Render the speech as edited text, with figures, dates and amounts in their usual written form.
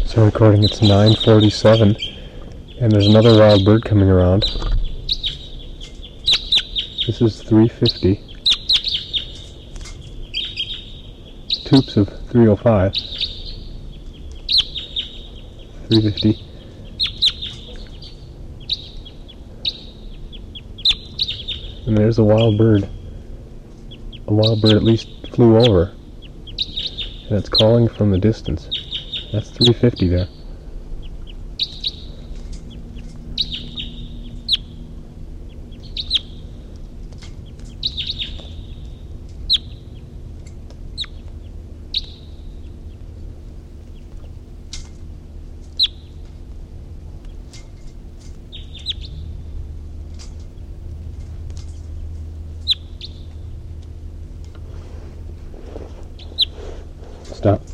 So recording, it's 9:47, and there's another wild bird coming around. This is 350. Toops of 305. 350. And there's a wild bird. A wild bird at least flew over. And it's calling from the distance. That's 350 there. Stop.